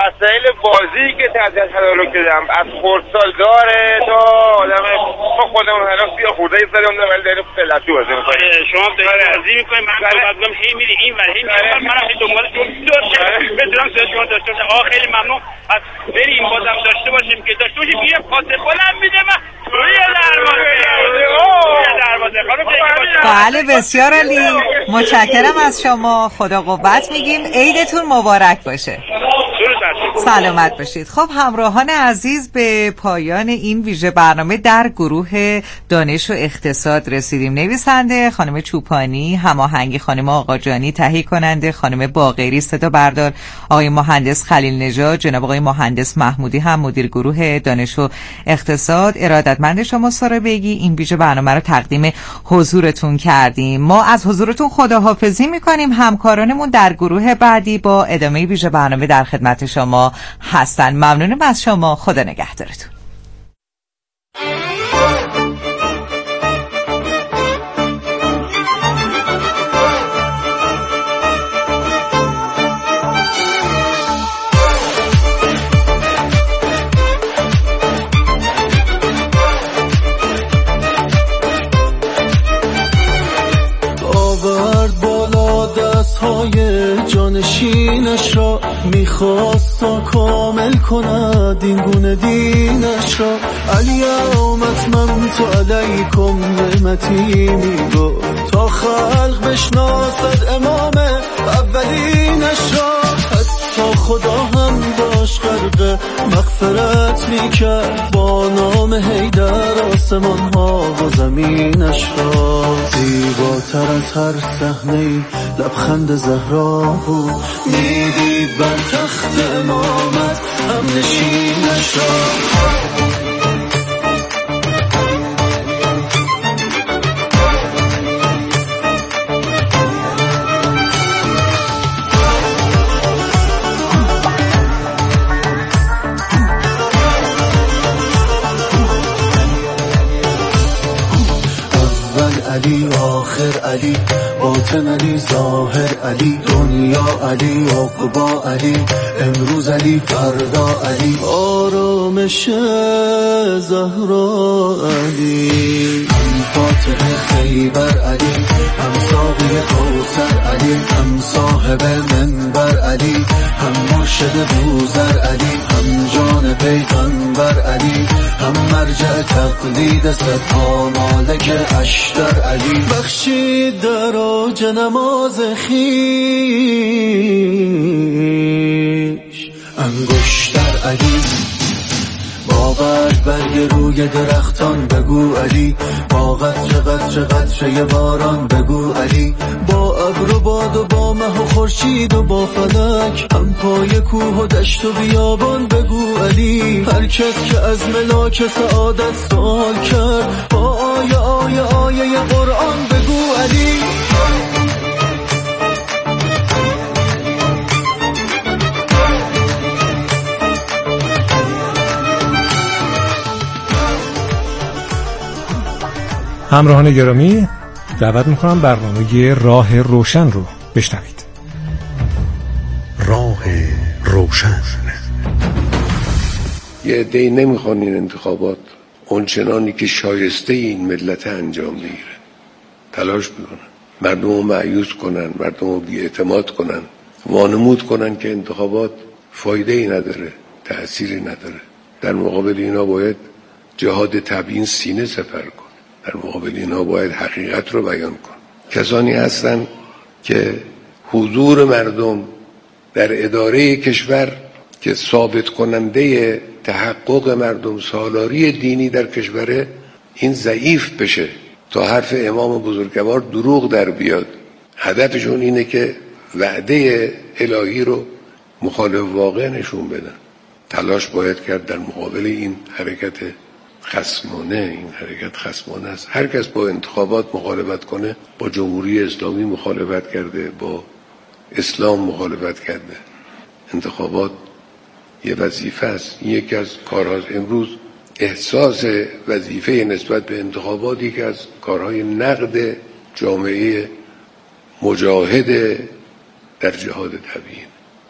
وسایل بازی که تحت تدارک دیدم از خردسال داره تا آدم ما خودمون هنوز بیا خورده ای زدیم ولی داریم فلتی بازی میکنیم. شما دارید بازی میکنیم، من صحبت کنم هی میری این ور هی میری منم هی دنبال بدونم صدا شما داشته باشم. خیلی ممنون از بریم بازم داشته باشیم که داشته باشیم یه پاس بلند میده من روی دروازه. بله بسیار عالی، متشکرم از شما، خدا قوت میگیم، عیدتون مبارک باشه، سلامت باشید. خب همراهان عزیز، به پایان این ویژه برنامه در گروه دانش و اقتصاد رسیدیم. نویسنده خانم چوپانی، هماهنگی خانم آقاجانی، تهیه کننده خانم باقری، صدا بردار آقای مهندس خلیل نژاد، جناب آقای مهندس محمودی هم مدیر گروه دانش و اقتصاد. ارادتمند شما سارا بیگی این ویژه برنامه رو تقدیم حضورتون کردیم. ما از حضورتون خداحافظی میکنیم. همکارانمون در گروه بعدی با ادامه ویژه برنامه در خدمت شما هستن. ممنونم از شما، خدا نگهدارتون. جانشینش را میخواست تا کامل کند این گونه دینش را. الیوم اتممت علیکم نعمتی میگفت تا خلق بشناسد امام اولینش را. حتی خدا هم باش غرق مغفرت میکرد با نام حیدر آسمان ها و زمینش را. زیباتر از هر صحنه‌ای لبخند زهرا بود، میدید بر تخت امامت هم نشینش را. علی آخر علی باطن علی ظاهر علی دنیا علی عقبا علی امروز علی فردا علی آرامش زهرا علی فاتح خیبر علی هم ساقی کوثر علی هم صاحب منبر علی هم مرشد بوذر علی هم جان پیغمبر علی هم مرجع تقلید سپاه مالک اشتر علی بخشید در اوج نماز خویش انگشتر علی با برگ روی درختان بگو علی با قطره باران بگو علی با ابر و باد و با مه و خورشید و با فلک هم پای کوه و دشت و بیابان بگو علی هر کس که از ملاک سعادت سوال کرد با آیه قرآن بگو علی. همراهان گرامی، دعوت میکنم برنامه راه روشن رو بشنوید. راه روشن. یه عده‌ای نمیخوان این انتخابات اونچنانی که شایسته این ملت انجام بگیره، تلاش بکنن مردم رو مایوس کنن، مردم رو بی‌اعتماد کنن، وانمود کنن که انتخابات فایده ای نداره، تأثیری نداره. در مقابل اینا باید جهاد تبیین سینه سپر کن، در مقابل اینا باید حقیقت رو بیان کن. کسانی هستن که حضور مردم در اداره کشور که ثابت کننده تحقق مردم سالاری دینی در کشور این ضعیف بشه تا حرف امام بزرگوار دروغ در بیاد. هدفشون اینه که وعده الهی رو مخالف واقع نشون بدن. تلاش باید کرد در مقابل این حرکت خصمانه. این حرکت خصمانه است. هر کس با انتخابات مخالفت کنه با جمهوری اسلامی مخالفت کرده، با اسلام مخالفت کرده. انتخابات یه وظیفه است. یکی از کارهاست. امروز احساس وظیفه نسبت به انتخاباتی که از کارهای نقد جامعه مجاهد در جهاد تبیین.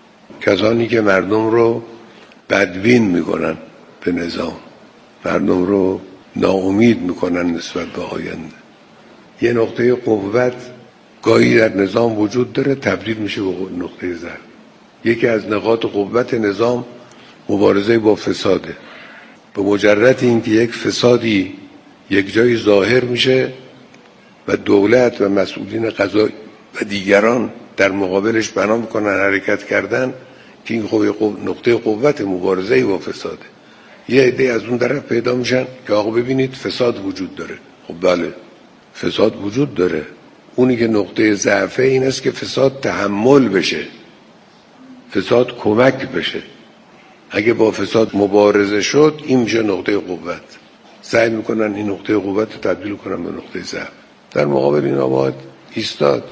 کسانی که مردم رو بدبین میکنن به نظام، مردم رو ناامید میکنن نسبت به آینده. یه نقطه قوت گاهی در نظام وجود داره، تبدیل میشه به نقطه ضعف. یکی از نقاط قوت نظام مبارزه با فساده. به مجرد اینکه یک فسادی یک جایی ظاهر میشه و دولت و مسئولین قضایی و دیگران در مقابلش بنا میکنن حرکت کردن، که این نقطه قوت مبارزه با فساده. یه عده از اون طرف پیدا میشن که آقا ببینید فساد وجود داره. خب بله فساد وجود داره، اونی که نقطه ضعف این است که فساد تحمل بشه، فساد کمک بشه. اگه با فساد مبارزه شد این میشه نقطه قوت. سعی میکنن این نقطه قوت رو تبدیل کنن به نقطه ضعف. در مقابل اینا باید ایستاد.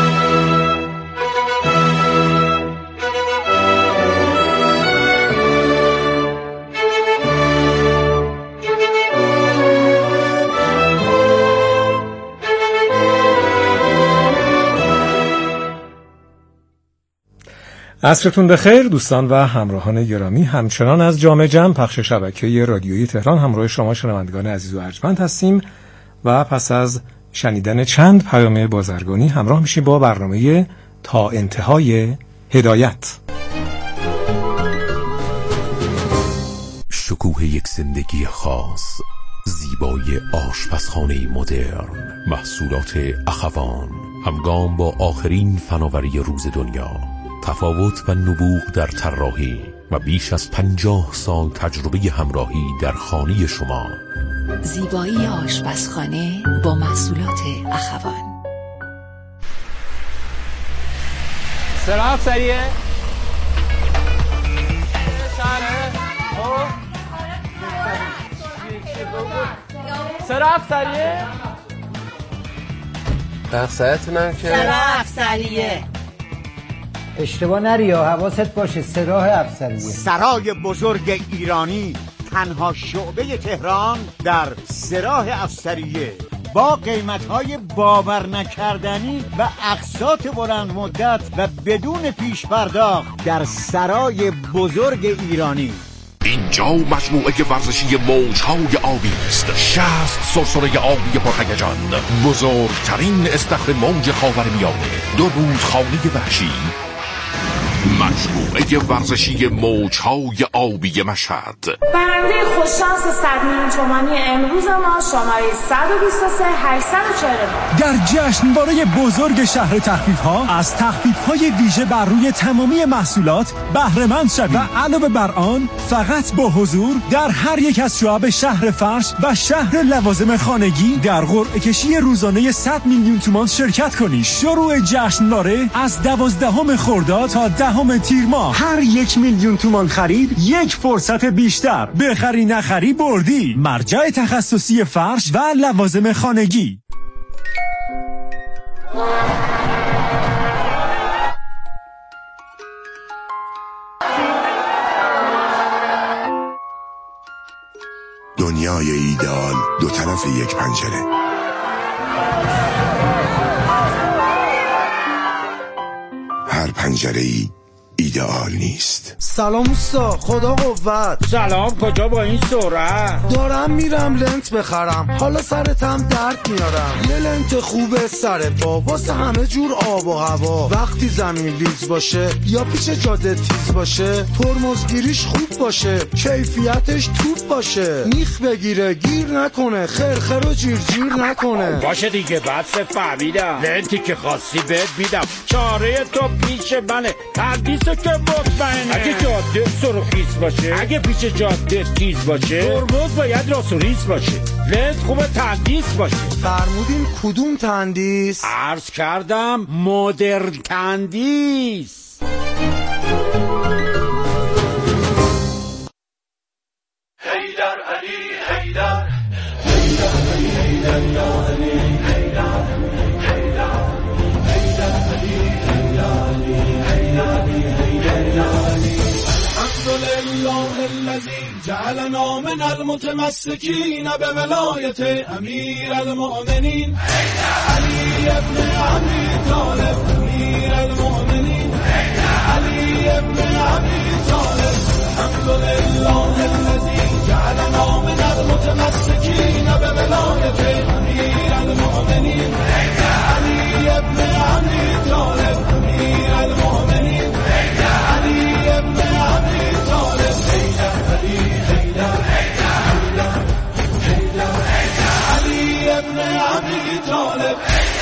عصرتون بخیر دوستان و همراهان گرامی. همچنان از جامع جمع پخش شبکه رادیویی تهران همراه شما شنوندگان عزیز و ارجمند هستیم و پس از شنیدن چند پیام بازرگانی همراه میشیم با برنامه تا انتهای هدایت. شکوه یک زندگی خاص، زیبایی آشپزخانه مدرن، محصولات اخوان همگام با آخرین فناوری روز دنیا، تفاوت و نبوغ در طراحی و بیش از 50 سال تجربه همراهی در خانه شما. زیبایی آشپزخانه با محصولات اخوان. سراغ سریعه سراغ سریعه بخصایتونم که سراغ سریعه اشتباه نری یا حواست باشه. سراح افسریه، سرای بزرگ ایرانی، تنها شعبه تهران در سراح افسریه با قیمت‌های باور نکردنی و اقساط بلند مدت و بدون پیش پرداخت در سرای بزرگ ایرانی. اینجا مجموعه ورزشی موج‌های آبی است. 60 سرسره آبی پرهیجان، بزرگترین استخر موج خاورمیانه، 2 رودخانه وحشی. مجموعه ورزشی موج‌های آبی مشهد. برنده خوششانس 100 میلیون تومانی امروز ما شماره 123 849 در جشنواره بزرگ شهر تخفیف‌ها از تخفیف‌های ویژه بر روی تمامی محصولات بهره مند شوید و علاوه بر آن فقط با حضور در هر یک از شعب شهر فرش و شهر لوازم خانگی در قرعه کشی روزانه 100 میلیون تومان شرکت کنید. شروع جشنواره از 12 خرداد تا 10 تیر ماه. هر 1 میلیون تومان خرید یک فرصت بیشتر. بخری نخری بردی. مرجع تخصصی فرش و لوازم خانگی. دنیای ایدئال دو طرف یک پنجره. هر پنجره‌ای ایدئال نیست. سلام اوستا، خدا قوت. سلام، کجا با این سرعت؟ دارم میرم لنت بخرم، حالا سرتم درد میارم. یه لنت خوبه سر پا واسه همه جور آب و هوا. وقتی زمین لیز باشه یا پیش جاده تیز باشه، ترمزگیریش خوب باشه، کیفیتش توپ باشه، میخ بگیره گیر نکنه، خرخر و جیر نکنه. باشه دیگه بس فهمیدم، لنتی که خواستی بهت میدم، چاره تو پیش منه، تردیسو که مطمئنه. اگه جاده سرخیز باشه، اگه پیش جاده تیز باشه، ترمز باید راست و ریز باشه، لنت خوبه تندیس باشه. فرمودین کدوم تندیس؟ عرض کردم مدرن تندیس. حیدر علی حیدر، حیدر علی حیدر یا علی حیدر، حیدر حیدر علی حیدر حیدر یا علی. الحمدلله الذی جعلنا من المتمسکین بولایت امیر المؤمنین علی ابن ابی طالب. امیر المؤمنین علی ابن ابی طالب الحمدلله الذی جعلنا من المتمسکین بولایته امیر المؤمنین علی ابن ابی طالب امیر المؤمنین علی ابن ابی طالب علی ابن ابی طالب.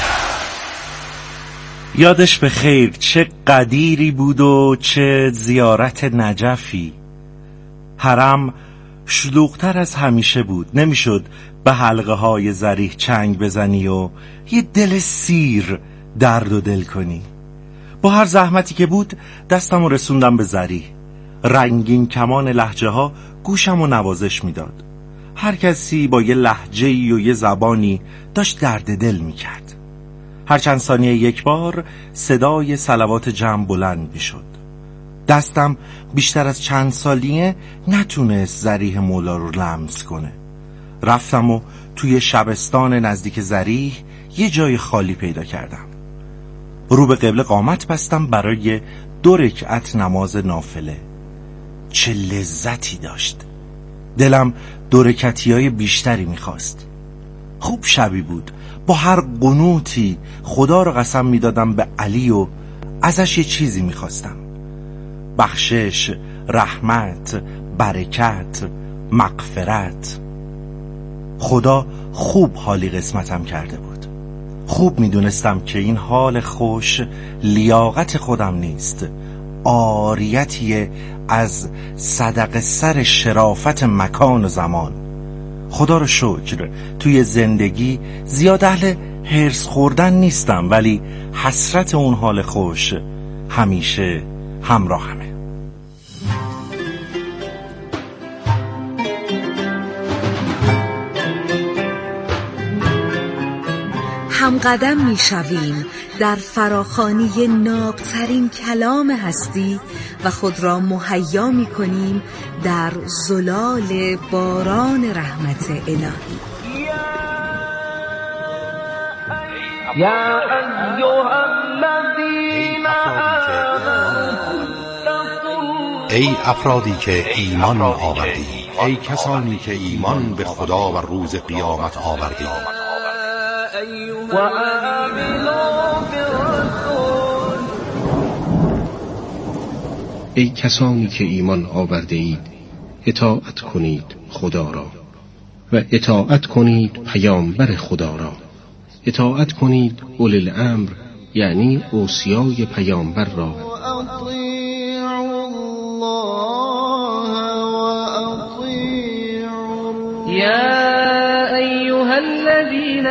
یادش به خیر، چه قدیری بود و چه زیارت نجفی. حرم شلوغ‌تر از همیشه بود، نمیشد به حلقه های ضریح چنگ بزنی و یه دل سیر درد و دل کنی. با هر زحمتی که بود دستم رو رسوندم به ضریح. رنگین کمان لهجه ها گوشم رو نوازش میداد. هر کسی با یه لهجه‌ای و یه زبانی داشت درد دل میکرد. هر چند ثانیه یک بار صدای صلوات جمع بلند میشد. دستم بیشتر از چند ثانیه نتونست ضریح مولا رو لمس کنه. رفتم و توی شبستان نزدیک ضریح یه جای خالی پیدا کردم. رو به قبله قامت بستم برای 2 رکعت نماز نافله. چه لذتی داشت. دلم 2 رکعتیای بیشتری میخواست. خوب شبی بود. با هر قنوتی خدا رو قسم میدادم به علی و ازش یه چیزی میخواستم. بخشش، رحمت، برکت، مغفرت. خدا خوب حالی قسمتم کرده بود. خوب میدونستم که این حال خوش لیاقت خودم نیست، عاریتیه از صدق سر شرافت مکان و زمان. خدا رو شکر توی زندگی زیاد اهل هرس خوردن نیستم، ولی حسرت اون حال خوش همیشه همراهمه. همقدم میشویم در فراخوانی نابترین کلام هستی و خود را مهیا میکنیم در زلال باران رحمت الهی. یا ایها الذین ای افرادی که ایمان آوردید، ای کسانی که ایمان به خدا و روز قیامت آوردید، و آمنوا بالرسول، ای کسانی که ایمان آورده اید اطاعت کنید خدا را و اطاعت کنید پیامبر خدا را. اطاعت کنید اولی الامر یعنی اوصیای پیامبر را. یا ایها الذین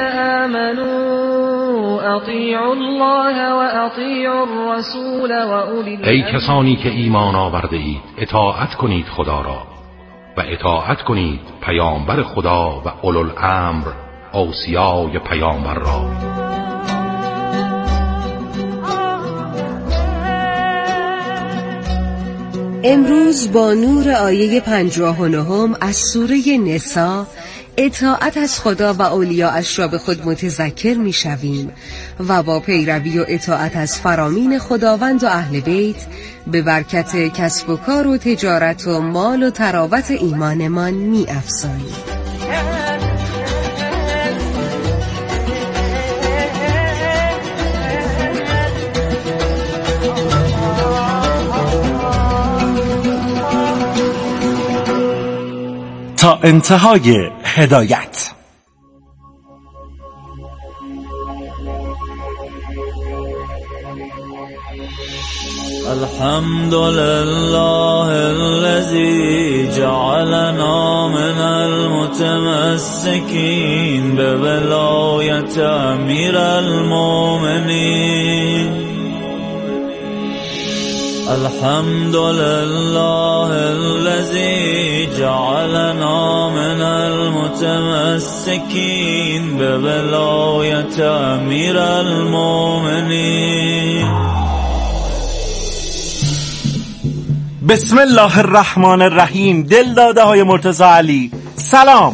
آمنوا اطیعوا الله و اطیعوا الرسول و اولی الامر. ای کسانی که ایمان آورده اید اطاعت کنید خدا را و اطاعت کنید پیامبر خدا و اولوالامر اوصیای پیامبر را. امروز با نور آیه 59 از سوره نساء اطاعت از خدا و اولیاءش را به خود متذکر می شویم و با پیروی و اطاعت از فرامین خداوند و اهل بیت به برکت کسب و کار و تجارت و مال و تراوت ایمانمان می افزاییم. تا انتهای هدایت. الحمد لله الذي جعلنا من المتمسكين بولاية أمير المؤمنين. الحمد لله الذي جعلنا من المتمسكين بولاية أمير المؤمنين. بسم الله الرحمن الرحیم. دل داده های مرتضی علی، سلام.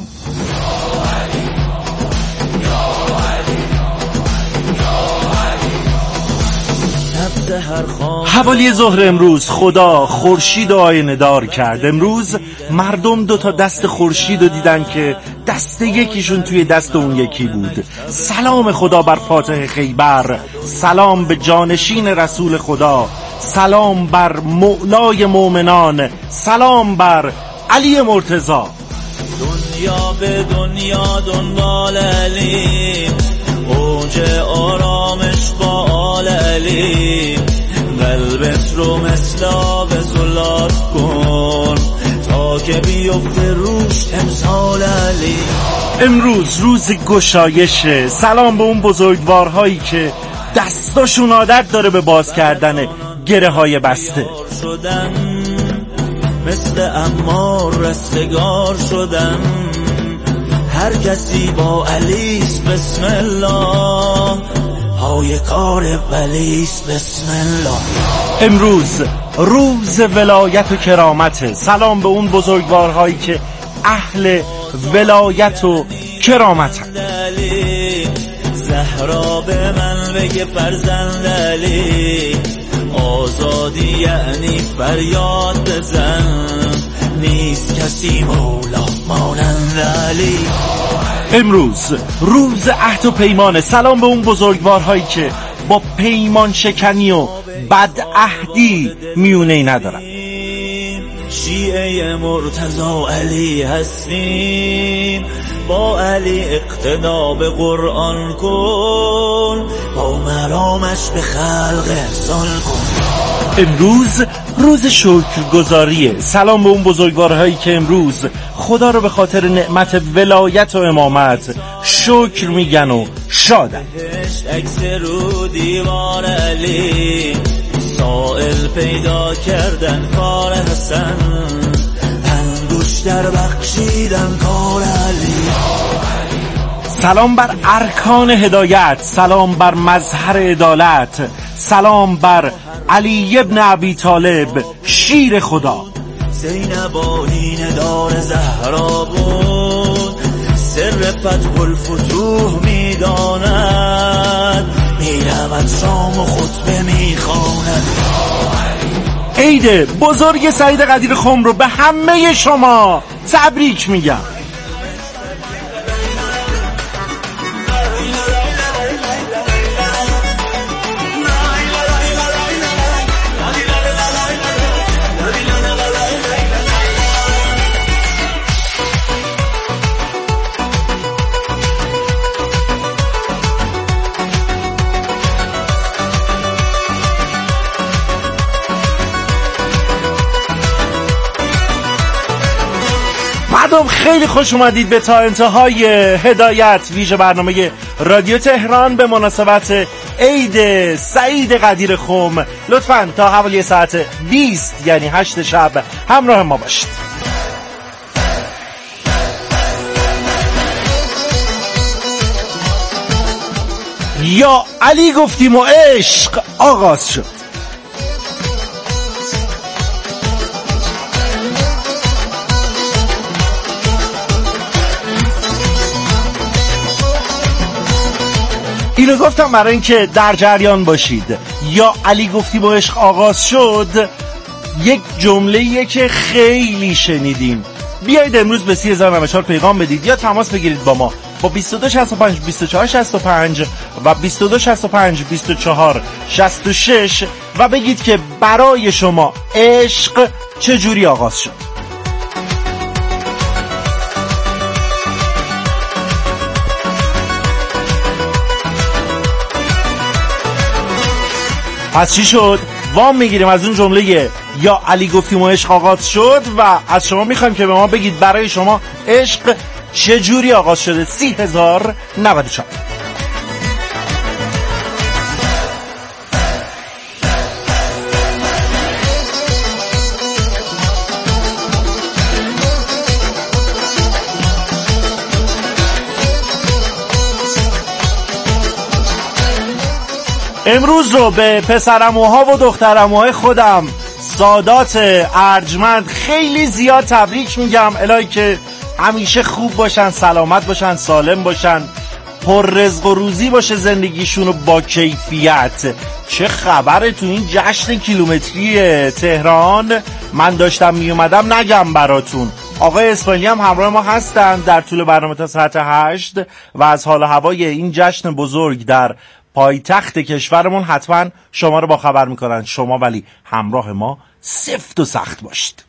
حوالی ظهر امروز خدا خورشید و آینه دار کرد. امروز مردم 2 تا دست خورشید رو دیدن که دست یکیشون توی دست اون یکی بود. سلام خدا بر فاتح خیبر، سلام به جانشین رسول خدا، سلام بر مولای مؤمنان، سلام بر علی مرتضی. دنیا به دنیا دنبال علی، اوج آرامش با آل علی، قلبت رو مثل آب زلات کن تا که بیفته روش تمثال علی. امروز روز گشایشه. سلام به اون بزرگوارهایی که دستاشون عادت داره به باز کردن گره های بسته. مثل عمار رستگار شدم، هر کسی با علیس بسم الله، پای کار ولیس بسم الله. امروز روز ولایت و کرامته. سلام به اون بزرگوارهایی که اهل ولایت و کرامتن. زهرا به من بگه فرزند علی، آزادی یعنی فریاد بزن، نیست کسی مولا مانند علی. امروز روز عهد و پیمانه. سلام به اون بزرگوارهایی که با پیمان شکنی و بدعهدی میونه‌ای ندارن. شیعه مرتضی علی هستیم، با علی اقتدا به قرآن کن، با مرامش به خلق احسان کن. امروز روز شکرگزاریه. سلام به اون بزرگوارهایی که امروز خدا رو به خاطر نعمت ولایت و امامت شکر میگن و شادن. عکس رو دیوار علی، سائل پیدا کردن کار حسن، انگشتر بخشیدن کار علی. سلام بر ارکان هدایت، سلام بر مظهر عدالت، سلام بر علی ابن ابی طالب شیر خدا. زینب آیین دار زهرا بود، سر فتح الفتوح میداند، میرود شام و خطبه میخواند. عید بزرگ سعید قدیر خم رو به همه شما تبریک میگم. خیلی خوش اومدید به تا انتهای هدایت، ویژه برنامه رادیو تهران به مناسبت عید سعید قدیر خم. لطفاً تا حوالی ساعت 20 یعنی 8 شب همراه ما باشید. یا علی گفتیم و عشق آغاز شد. اینو گفتم برای اینکه در جریان باشید. یا علی گفتیم و عشق آغاز شد یک جمله‌ایه که خیلی شنیدیم. بیایید امروز به 30,094 پیغام بدید یا تماس بگیرید با ما با 2265 2465 و 2265 2466 و بگید که برای شما عشق چجوری آغاز شد. پس چی شد؟ وام میگیریم از اون جمله یا علی گفتیم و عشق آغاز شد و از شما میخوایم که به ما بگید برای شما عشق چجوری آغاز شده. 30,094. امروز رو به پسرعموها و دخترعموهای خودم سادات ارجمند خیلی زیاد تبریک میگم. الهی که همیشه خوب باشن، سلامت باشن، سالم باشن، پر رزق و روزی باشه زندگیشون با کیفیت. چه خبره تو این جشن کیلومتری تهران؟ من داشتم می اومدم نگم براتون. آقای اسپانیایی هم همراه ما هستن در طول برنامه تا ساعت 8 و از حال و هوای این جشن بزرگ در پایتخت کشورمون حتما شما رو با خبر میکنن. شما ولی همراه ما سفت و سخت باشید.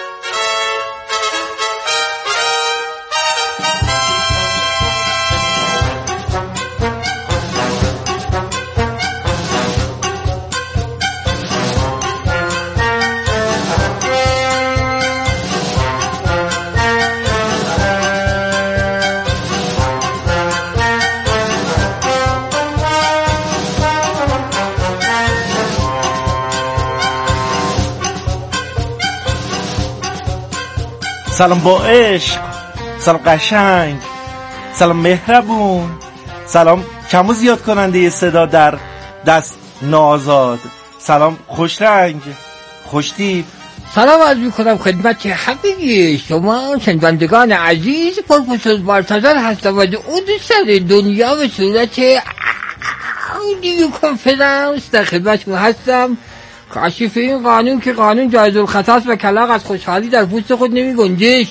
سلام با عشق، سلام قشنگ، سلام مهربون، سلام کم و زیاد کننده صدا در دست نازاد، سلام خوش رنگ، خوش تیپ. سلام عرض می‌کنم خدمت همه شما شنوندگان عزیز. پروفسور بارتزار هستم و اون سر دنیا به صورت دیگه کنفرانس در خدمتتون هستم. کاشف این قانون که قانون جایز الخطا است و کلاغ از خوشحالی در پوست خود نمی‌گنجه.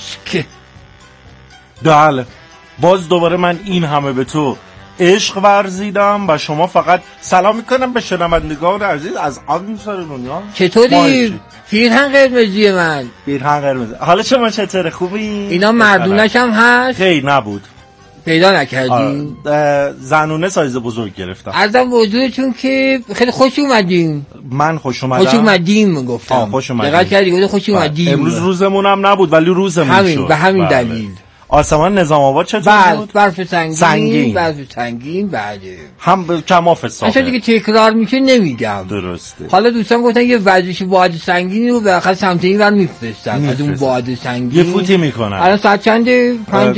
بله، باز دوباره من این همه به تو عشق ورزیدم و شما فقط سلام میکنم به شنوندگان عزیز از آن سر دنیا. چطوری؟ پیرهن قرمزی من. پیرهن قرمزی. حالا شما چطوره؟ خوبی؟ اینا مردونش هم هست؟ خیلی نبود. پیدا نکردیم؟ زنونه سایز بزرگ گرفتم. عرضم بزرگتون که خیلی خوش اومدیم. من خوش اومدم. خوش اومدیم گفتم. خوش اومدیم. دقیق کردی خوش اومدیم. امروز روزمون هم نبود ولی روزمون شد. به همین دلیل. آسمان نظام آباد چطور بود؟ برف سنگین. برف سنگین بعد هم کماف صافه. اصلا دیگه تکرار میشه نمیگم. درسته. حالا دوستان گفتن یه ورزش باد سنگینی رو به آخر سمت این ور میفرستن. از اون باد سنگین یه فوتی میکنن. الان ساعت چنده؟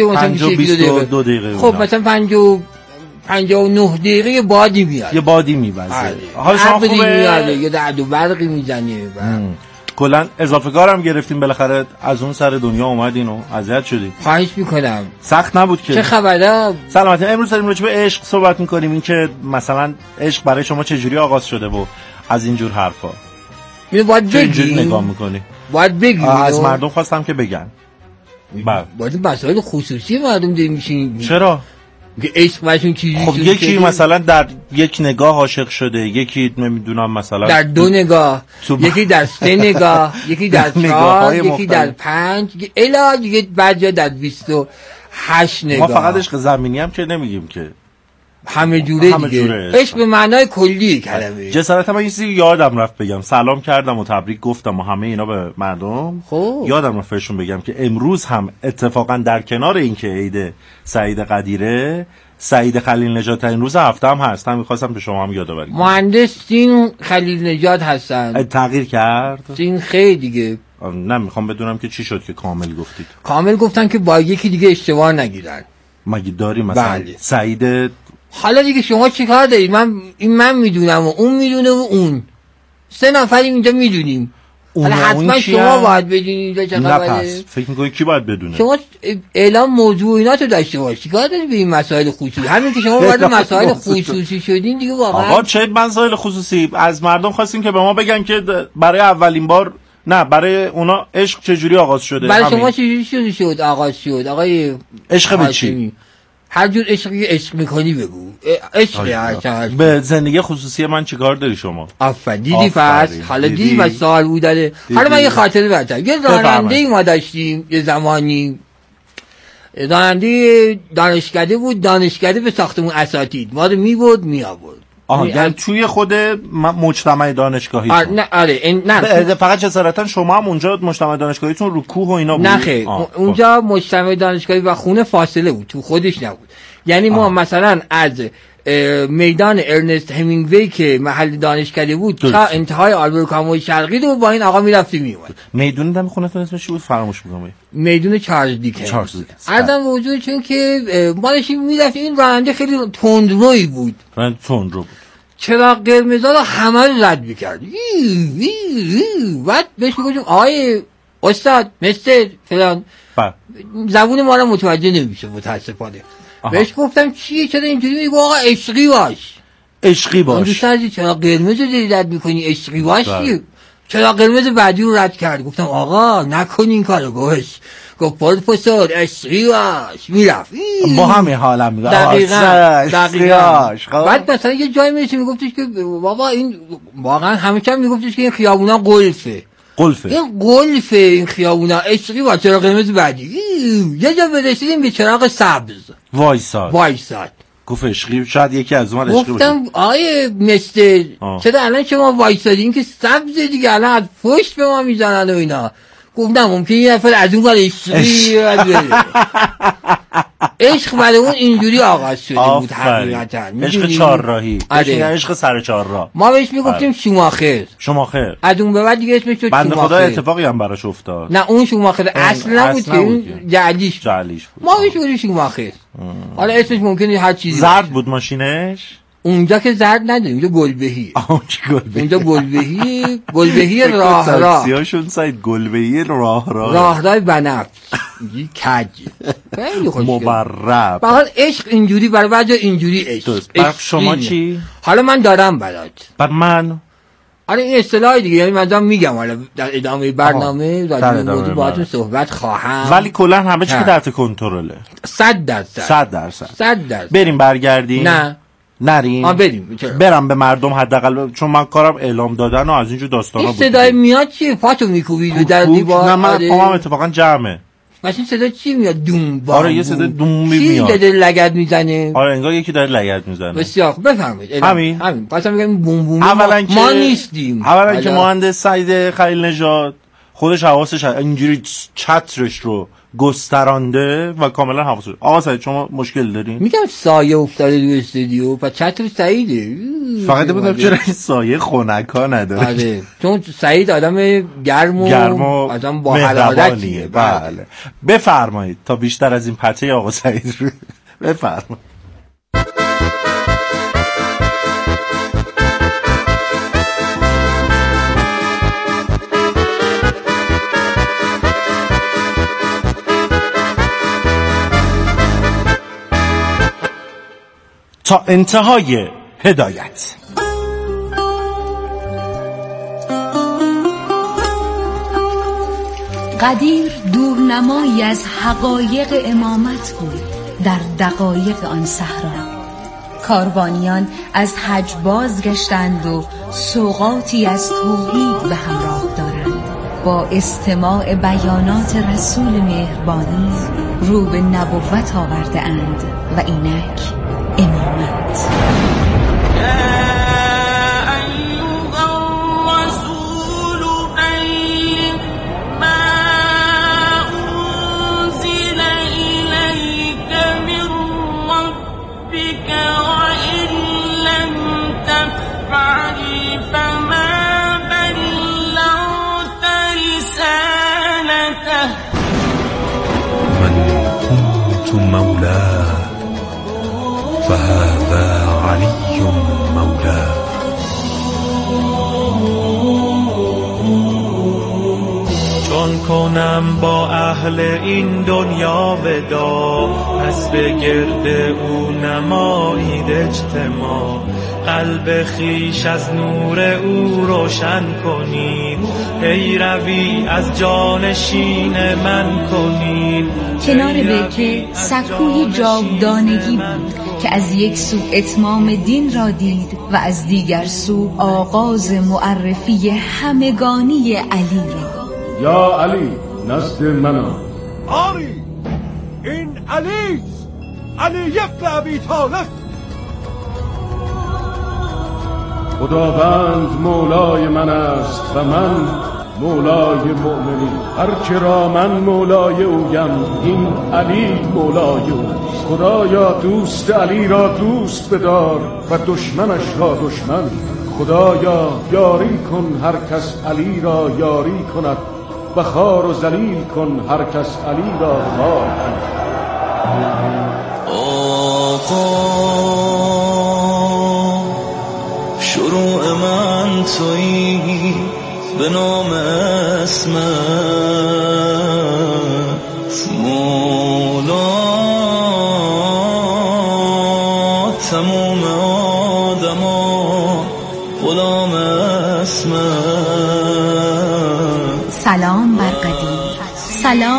52 دقیقه. خب مثلا 59 دقیقه بادی میاد. یه بادی میوزه. حالا شما خوبه؟ یه رعد و برقی میزنه. کلا اضافه کارم گرفتیم بالاخره از اون سر دنیا اومدین و اذیت شدید. خواهش میکنم. سخت نبود که. چه خبره؟ سلامتی. امروز داریم راجع به عشق صحبت میکنیم، این که مثلا عشق برای شما چه جوری آغاز شده و از این جور حرفا. اینو باید بگی. نگاه میکنی؟ باید بگی. از مردم خواستم که بگن. باید مسائل خصوصی مردم داریم میشین. چرا؟ که عشق براشون چیزی خب یکی مثلا در یک نگاه عاشق شده، یکی نمیدونم مثلا در 2 نگاه، یکی در 3 نگاه، یکی در 4، یکی در 5، الا دیگه بعضیا در 28 نگاه. ما فقط عشق زمینی هم که نمیگیم که همه جوره دیگه. عشق به معنای کلی کلمه. جسارتا من یه چیزی یادم رفت بگم. سلام کردم و تبریک گفتم و همه اینا به مردم. خب یادم رفت بهشون بگم که امروز هم اتفاقا در کنار این که عید سعید قدیره، سعید خلیل نژاد این روز هفته هم هست. هم می‌خواستم به شما هم یادآوری کنم. مهندس سین خلیل نژاد هستن. تغییر کرد؟ سین خیلی دیگه. نه میخوام بدونم که چی شد که کامل گفتید. کامل گفتن که با یکی دیگه اشتباه نگیرن. مگه داری مثلا بله. سعید حالا دیگه شما چیکار دارید؟ من میدونم و اون میدونه و اون 3 نفریم اینجا میدونیم. حالا حتما شما باید بدونید. نه پس فکر می‌کنی کی باید بدونه؟ شما اعلام موضوع ایناتو داشته باشید. چیکار دارید به این مسائل خصوصی؟ همین که شما وارد مسائل خصوصی شدین دیگه واقعا. آقا چه مسائل خصوصی؟ از مردم خواستین که به ما بگن که برای اولین بار نه برای اونا عشق چجوری آغاز شده. برای شما چجوری شد آغاز شد آقای عشق به چی؟ هر جور عشق میکنی بگو. عشق به زندگی خصوصی من چیکار داری شما؟ آفرین. دیدی پس حالا دیدی و سوال بود داره. حالا من یه خاطره براتون. یه راننده ما داشتیم یه زمانی، راننده دانشکده بود، دانشکده به ساختمون اساتید ما رو میبرد میآورد. یعنی توی خود مجتمع دانشگاهی نه فقط جسارتا شما هم اونجا مجتمع دانشگاهیتون رو کوه و اینا بود؟ نه خیر اونجا مجتمع دانشگاهی و خونه فاصله بود، تو خودش نبود. یعنی ما مثلا از میدان ارنست همینگوی که محل دانشکده بود تا انتهای آلبرت کاموی شرقی رو با این آقا میرفتی میومد. میدون دم خونتون اسمش چی بود؟ فراموش میکنم. میدون چارلز دیکنز. عرضم وجود چون که ما داشتیم میرفتیم. این راننده خیلی تندرویی بود. تندرو بود. چراغ قرمزا رو همه رو رد میکرد. بعد بهش میگفتیم آقای استاد مستر فلان، زبون ما رو متوجه نمیشه متاسفانه. بهش گفتم چیه چرا اینجوری میگه؟ آقا عشقی باش. عشقی باش. دوست عزیز چرا قرمز رو رد میکنی؟ عشقی باش. چرا قرمز بعدی رو رد کرد؟ گفتم آقا نکن این کارو. گفت پروفسور عشقی باش. میرفت با همین حالم میگه. دقیقاً. بعد مثلا یه جایی میرسیم میگفتش که بابا این واقعا همیشه میگفتش که این خیابونا قلفه. این قلفه این خیابونا. عشقی باش. چرا قرمز بعدی. یه جا برسیدیم به چراغ سبز وایساد. گفت عشقی شاید یکی از اون عشقی باشه. گفتم آیه مستر چرا الان شما وایسادین که سبز دیگه الان از پشت به ما میزنن و اینا. گفتم ممکنه یه نفر از اون ور عشقی عشق برای اون اینجوری آغاز شده بود حقیقتا. عشق چهارراهی. عشق سر چهارراه. ما بهش میگفتیم شوماخر. از اون به بعد دیگه اسمش شد بنده خدا. اتفاقی هم براش افتاد. نه اون شوماخر اصلا نبود که اون جعلیش بود. ما بهش میگفتیم شوماخر. حالا اسمش ممکنه هر چیزی زرد بود ماشینش. اونجا که زرد نداریم. اونجا گلبهی راه تاکسیاشون سایت گلبهی راه بنفش کج خیلی خوشگل مبرب. فقط عشق اینجوری برای بعضی اینجوری عشق. شما چی؟ حالا من دارم برات. بر من آره این اصطلاح دیگه، یعنی من دارم میگم حالا در ادامه برنامه در این موضوع باهاتون صحبت خواهم. ولی کلا همه چی که تحت کنترله. 100%. بریم برگردیم. نه نریم. بریم. برم به مردم حداقل، چون من کارم اعلام دادن و از اینجور داستانا بود. این صدای میاد چیه؟ پاتو میکوبید در دیوار؟ نه من پامم اتفاقا جمعه. مثلا صدا چی میاد؟ دوم. آره یه صدا دوم میاد. چی داره لگد میزنه؟ آره انگار یکی داره لگد میزنه. بسیار خوب بفرمایید. همین. پس میگم بوم بوم. ما نیستیم. اولا که مهندس سعید خلیل نژاد خودش حواسش اینجوری چترش رو گسترانده و کاملا حواسش. آقا سعید شما مشکل دارین؟ میگم سایه افتاده تو استودیو، پس چتر سعیده. فقط بودم چرا این سایه خنکا نداره. آره چون سعید آدم گرم و آدم با حرارتیه. بله بفرمایید تا بیشتر از این پته آقا سعید رو بفرمایید. تا انتهای هدایت. قدیر دورنمایی از حقایق امامت بود در دقایق آن صحرا. کاروانیان از حج بازگشتند و سوغاتی از توحید به همراه دارند. با استماع بیانات رسول مهربانی رو به نبوت آورده اند و اینک امامت. مولاه فهذا علی مولاه. چون کنم با اهل این دنیا ودا، پس به گرد او نمایید اجتماع. قلب خیش از نور او روشن کنید، پیروی از جانشین من کنید. کنار بیکه سکوی جاودانگی بود که از یک سو اتمام دین را دید و از دیگر سو آغاز معرفی همگانی علی را. یا علی نزد منم. آری این علیست، علی ابن ابی طالب. خداوند مولای من است و من مولای مؤمنین. هر که را من مولای اویم، این علی مولای اوست. خدایا دوست علی را دوست بدار و دشمنش را دشمن. خدایا یاری کن هر کس علی را یاری کند و خوار و ذلیل کن هر کس علی را خوار کند. شروع من تویی به نام اسمت مولا. تموم آدما غلام اسمت. سلام بر قدیم، سلام